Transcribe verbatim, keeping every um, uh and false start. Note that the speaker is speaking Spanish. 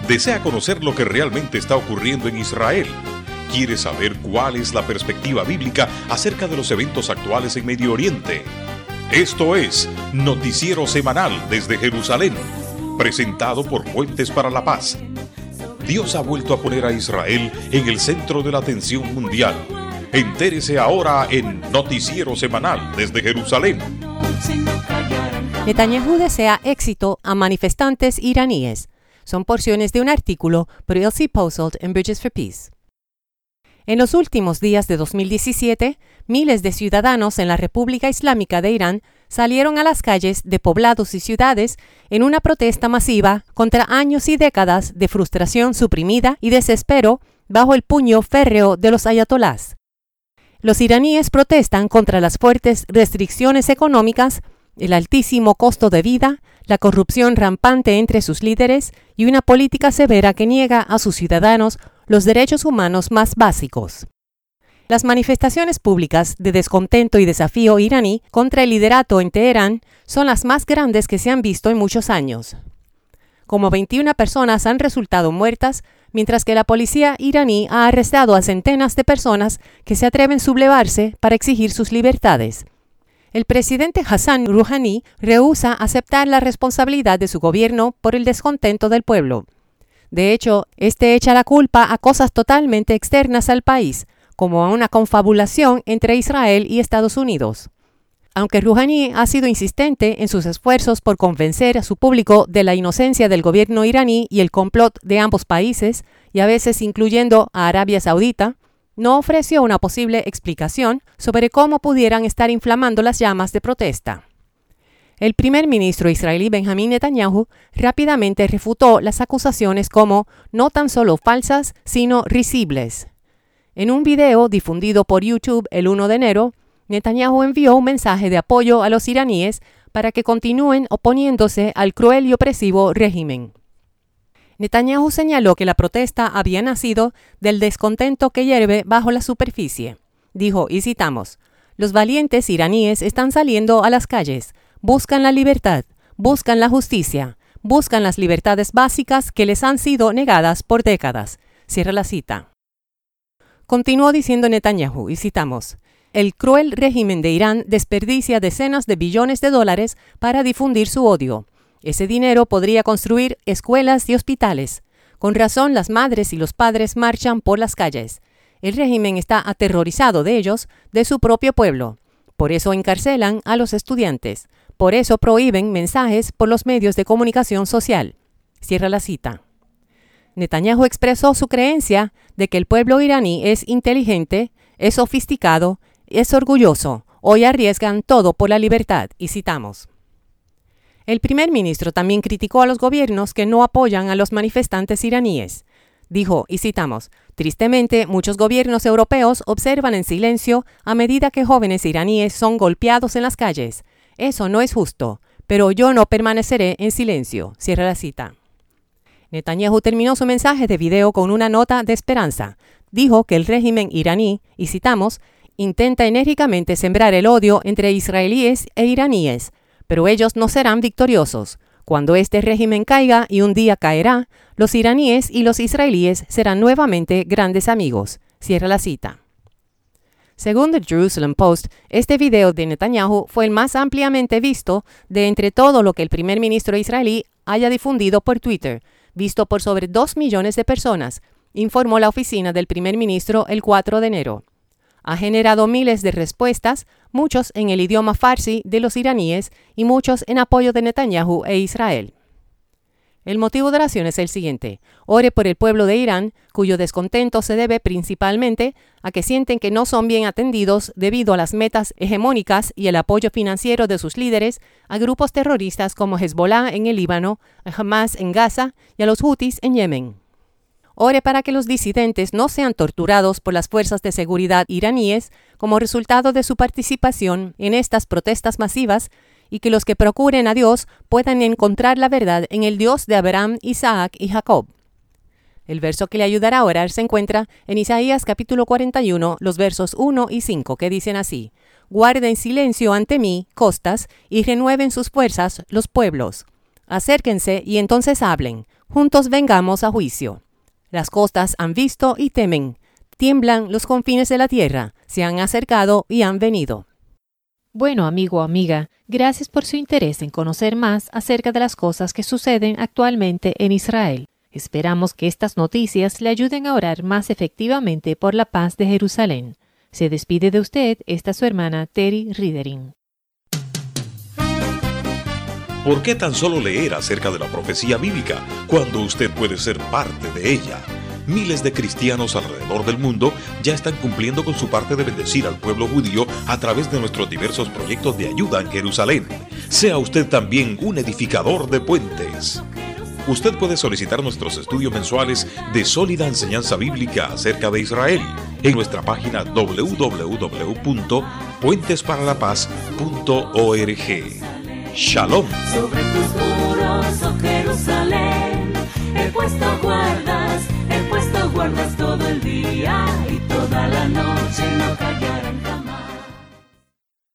¿Desea conocer lo que realmente está ocurriendo en Israel? ¿Quiere saber cuál es la perspectiva bíblica acerca de los eventos actuales en Medio Oriente? Esto es Noticiero Semanal desde Jerusalén, presentado por Puentes para la Paz. Dios ha vuelto a poner a Israel en el centro de la atención mundial. Entérese ahora en Noticiero Semanal desde Jerusalén. Netanyahu desea éxito a manifestantes iraníes. Son porciones de un artículo por Ilse Posselt en Bridges for Peace. En los últimos días de dos mil diecisiete, miles de ciudadanos en la República Islámica de Irán salieron a las calles de poblados y ciudades en una protesta masiva contra años y décadas de frustración suprimida y desespero bajo el puño férreo de los ayatolás. Los iraníes protestan contra las fuertes restricciones económicas, el altísimo costo de vida, la corrupción rampante entre sus líderes y una política severa que niega a sus ciudadanos los derechos humanos más básicos. Las manifestaciones públicas de descontento y desafío iraní contra el liderato en Teherán son las más grandes que se han visto en muchos años. Como veintiuna personas han resultado muertas, mientras que la policía iraní ha arrestado a centenas de personas que se atreven a sublevarse para exigir sus libertades. El presidente Hassan Rouhani rehúsa aceptar la responsabilidad de su gobierno por el descontento del pueblo. De hecho, este echa la culpa a cosas totalmente externas al país, como a una confabulación entre Israel y Estados Unidos. Aunque Rouhani ha sido insistente en sus esfuerzos por convencer a su público de la inocencia del gobierno iraní y el complot de ambos países, y a veces incluyendo a Arabia Saudita, no ofreció una posible explicación sobre cómo pudieran estar inflamando las llamas de protesta. El primer ministro israelí Benjamin Netanyahu rápidamente refutó las acusaciones como no tan solo falsas, sino risibles. En un video difundido por YouTube el primero de enero, Netanyahu envió un mensaje de apoyo a los iraníes para que continúen oponiéndose al cruel y opresivo régimen. Netanyahu señaló que la protesta había nacido del descontento que hierve bajo la superficie. Dijo, y citamos, «Los valientes iraníes están saliendo a las calles, buscan la libertad, buscan la justicia, buscan las libertades básicas que les han sido negadas por décadas». Cierra la cita. Continuó diciendo Netanyahu, y citamos, «El cruel régimen de Irán desperdicia decenas de billones de dólares para difundir su odio. Ese dinero podría construir escuelas y hospitales. Con razón, las madres y los padres marchan por las calles. El régimen está aterrorizado de ellos, de su propio pueblo. Por eso encarcelan a los estudiantes. Por eso prohíben mensajes por los medios de comunicación social». Cierra la cita. Netanyahu expresó su creencia de que el pueblo iraní es inteligente, es sofisticado, es orgulloso. Hoy arriesgan todo por la libertad, y citamos. El primer ministro también criticó a los gobiernos que no apoyan a los manifestantes iraníes. Dijo, y citamos, «Tristemente, muchos gobiernos europeos observan en silencio a medida que jóvenes iraníes son golpeados en las calles. Eso no es justo, pero yo no permaneceré en silencio». Cierra la cita. Netanyahu terminó su mensaje de video con una nota de esperanza. Dijo que el régimen iraní, y citamos, «intenta enérgicamente sembrar el odio entre israelíes e iraníes, pero ellos no serán victoriosos. Cuando este régimen caiga, y un día caerá, los iraníes y los israelíes serán nuevamente grandes amigos». Cierra la cita. Según The Jerusalem Post, este video de Netanyahu fue el más ampliamente visto de entre todo lo que el primer ministro israelí haya difundido por Twitter, visto por sobre dos millones de personas, informó la oficina del primer ministro el cuatro de enero. Ha generado miles de respuestas, muchos en el idioma farsi de los iraníes y muchos en apoyo de Netanyahu e Israel. El motivo de oración es el siguiente: ore por el pueblo de Irán, cuyo descontento se debe principalmente a que sienten que no son bien atendidos debido a las metas hegemónicas y el apoyo financiero de sus líderes a grupos terroristas como Hezbollah en el Líbano, a Hamas en Gaza y a los Houthis en Yemen. Ore para que los disidentes no sean torturados por las fuerzas de seguridad iraníes como resultado de su participación en estas protestas masivas y que los que procuren a Dios puedan encontrar la verdad en el Dios de Abraham, Isaac y Jacob. El verso que le ayudará a orar se encuentra en Isaías capítulo cuarenta y uno, los versos uno y cinco, que dicen así: «Guarden silencio ante mí, costas, y renueven sus fuerzas los pueblos. Acérquense y entonces hablen. juntos vengamos a juicio. Las costas han visto y temen, tiemblan los confines de la tierra, se han acercado y han venido. Bueno, amigo o amiga, gracias por su interés en conocer más acerca de las cosas que suceden actualmente en Israel. Esperamos que estas noticias le ayuden a orar más efectivamente por la paz de Jerusalén. Se despide de usted esta su hermana Terry Ridering. ¿Por qué tan solo leer acerca de la profecía bíblica cuando usted puede ser parte de ella? Miles de cristianos alrededor del mundo ya están cumpliendo con su parte de bendecir al pueblo judío a través de nuestros diversos proyectos de ayuda en Jerusalén. Sea usted también un edificador de puentes. Usted puede solicitar nuestros estudios mensuales de sólida enseñanza bíblica acerca de Israel en nuestra página doble u doble u doble u punto puentes para la paz punto org. Shalom. Sobre tus muros, oh Jerusalén, he puesto guardas, he puesto guardas todo el día y toda la noche.